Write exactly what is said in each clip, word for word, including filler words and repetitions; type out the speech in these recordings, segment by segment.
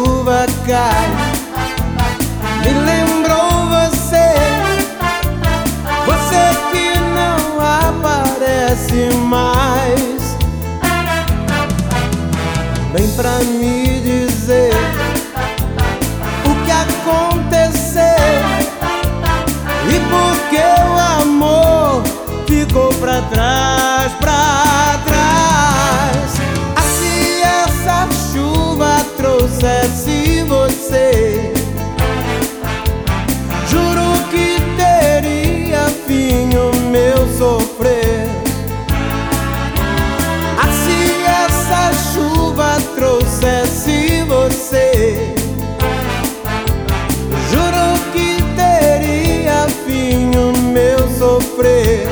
chuva cai, me lembrou você, você que não aparece mais. Vem pra me dizer o que aconteceu e por que o amor ficou pra trás, pra trás. Ah, se essa chuva trouxesse você, juro que teria fim o meu sofrer. Ah, se essa chuva trouxesse você, juro que teria fim o meu sofrer.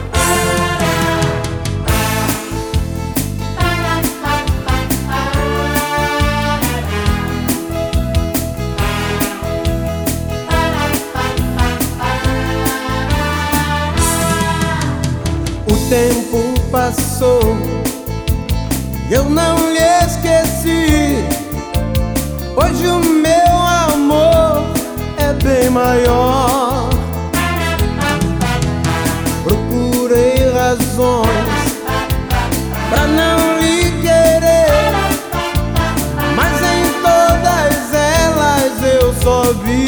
O tempo passou, eu não lhe esqueci. Hoje o meu amor é bem maior. Procurei razões pra não lhe querer, mas em todas elas eu só vi